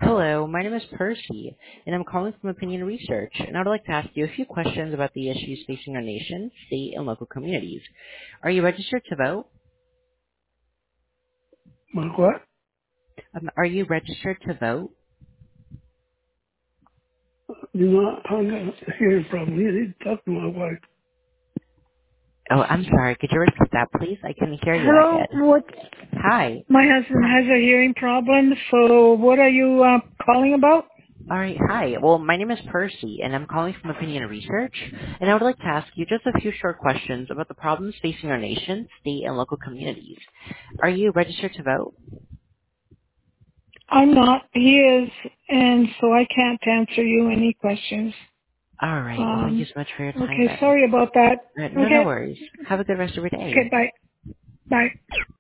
Hello, my name is Percy, and I'm calling from Opinion Research, and I would like to ask you a few questions about the issues facing our nation, state, and local communities. Are you registered to vote? My what? Are you registered to vote? You know, I got a hearing problem. You need to talk to my wife. Oh, I'm sorry. Could you repeat that, please? I couldn't hear you that Hello, good. what? Hi. My husband Hi. has a hearing problem, so what are you calling about? All right. Hi. Well, my name is Percy, and I'm calling from Opinion Research, and I would like to ask you just a few short questions about the problems facing our nation, state, and local communities. Are you registered to vote? I'm not. He is, and so I can't answer you any questions. All right. Well, thank you Um, so much for your time okay, then. sorry about that. No, no Okay, worries. Have a good rest of your day. okay, bye. Bye.